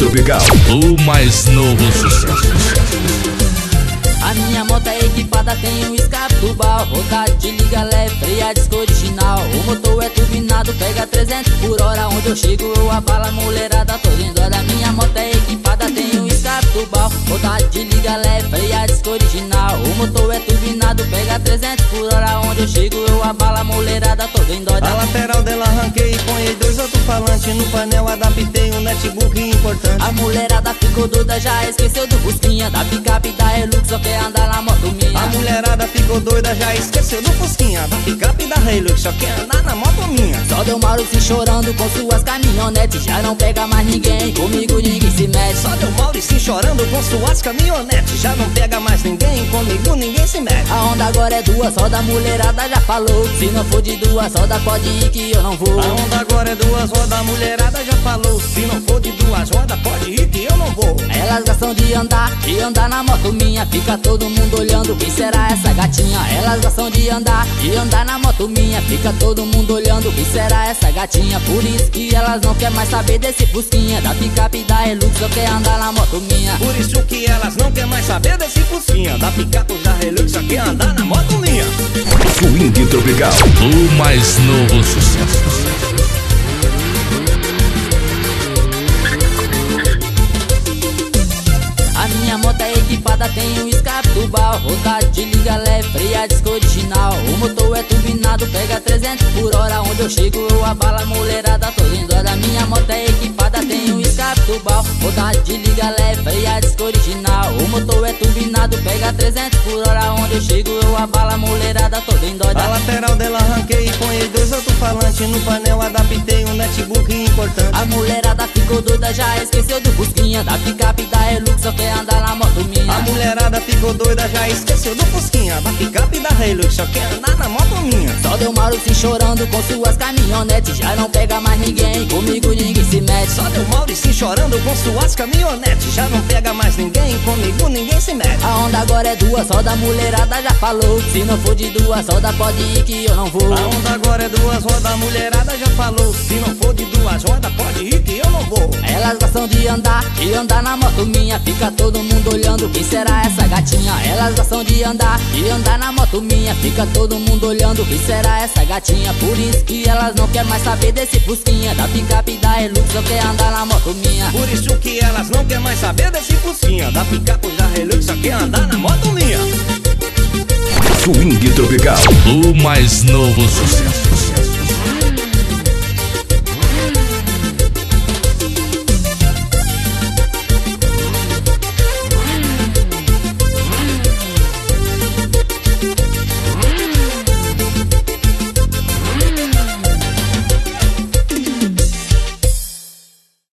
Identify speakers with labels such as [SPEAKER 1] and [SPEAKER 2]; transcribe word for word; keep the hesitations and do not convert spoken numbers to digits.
[SPEAKER 1] Tropical, o mais novo sucesso.
[SPEAKER 2] A minha moto é equipada, tem um escape tubal, rodado de liga leve, freio a disco original. O motor é turbinado, pega trezentos por hora. Onde eu chego eu abalo a mulherada toda em dó. Da minha moto é equipada, tem um escape tubal, rodado de liga leve, freio a disco original. O motor é turbinado, pega trezentos por hora. Onde eu chego eu abalo a mulherada toda em dó.
[SPEAKER 3] A lateral dela arranquei e ponhei dois alto-falantes. No painel adaptei um netbook importante.
[SPEAKER 2] A mulherada ficou doida, já esqueceu do Fusquinha, da picape da Hilux, só quer andar na moto minha.
[SPEAKER 3] A mulherada ficou doida, já esqueceu do Fusquinha, da picape da Hilux, só quer andar na moto minha.
[SPEAKER 2] Só deu Maurício chorando com suas caminhonetes, já não pega mais ninguém, comigo ninguém se mete.
[SPEAKER 3] Só deu Maurício chorando com suas caminhonetes, já não pega mais ninguém, comigo ninguém se mete.
[SPEAKER 2] A onda agora é duas rodas, a mulherada já falou, se não for de duas rodas pode ir que eu não vou.
[SPEAKER 3] A onda agora é duas rodas, a mulherada já falou, se não for de duas rodas pode ir que eu não vou.
[SPEAKER 2] Elas gostam de andar, de andar na moto minha, fica todo mundo olhando, quem será essa gatinha? Elas gostam de andar, de andar na moto minha, fica todo mundo olhando, quem será essa gatinha? Por isso que elas não querem mais saber desse Fusquinha, da picape da Hilux, só quer andar na moto minha.
[SPEAKER 3] Por isso que elas não querem mais saber desse Fusquinha, da picape da Hilux, só quer andar na moto minha.
[SPEAKER 1] Swing Tropical, o mais novo sucesso.
[SPEAKER 2] A minha moto é equipada, tem um escape tubal, rodado de liga leve, freio a disco original. O motor é turbinado, pega trezentos por hora. Onde eu chego eu abalo a mulherada toda em dó. Da minha moto é equipada, tem um escape tubal, rodado de liga leve, freio a disco original. O motor é turbinado, pega trezentos por hora. Onde eu chego eu abalo a mulherada toda em dó.
[SPEAKER 3] A lateral dela arranquei e ponhei dois alto-falantes. No painel adaptei um netbook importante.
[SPEAKER 2] A mulherada ficou doida, já esqueceu do Fusquinha, da picape da Hilux, só quer andar na moto minha.
[SPEAKER 3] A mulherada ficou doida, já esqueceu do Fusquinha, da picape da Hilux, só quer andar na moto minha.
[SPEAKER 2] Só deu Maurício chorando com suas caminhonetes, já não pega mais ninguém, comigo ninguém se mete.
[SPEAKER 3] Só deu Maurício chorando com suas caminhonetes, já não pega mais ninguém, comigo ninguém se mete.
[SPEAKER 2] A onda agora é duas rodas, a mulherada já falou, se não for de duas rodas pode ir que eu não vou.
[SPEAKER 3] A onda agora é duas rodas, a mulherada já falou, se não for de duas rodas pode ir que eu não vou.
[SPEAKER 2] Elas gostam de andar, de andar na moto minha, fica todo mundo olhando, quem será essa gatinha? Elas gostam de andar, de andar na moto minha, fica todo mundo olhando, quem será essa gatinha? Por isso que elas não querem mais saber desse Fusquinha, da picape da Hilux, só quer andar na moto minha.
[SPEAKER 3] Por isso que elas não querem mais saber desse Fusquinha, da picape da Hilux, só quer andar na moto minha.
[SPEAKER 1] Swing Tropical, o mais novo sucesso.